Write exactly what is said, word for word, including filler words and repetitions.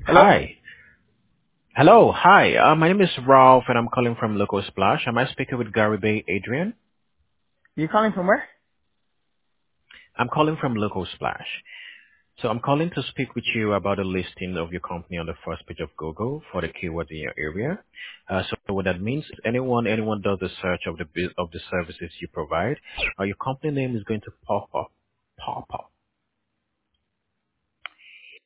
Hello? Hi. Hello. Hi. Uh, my name is Ralph, and I'm calling from Local Splash. Am I speaking with Gary Bay Adrian? You calling from where? I'm calling from Local Splash. So I'm calling to speak with you about a listing of your company on the first page of Google for the keywords in your area. Uh, so what that means, if anyone anyone does a search of the bus- of the services you provide, uh, your company name is going to pop up, pop up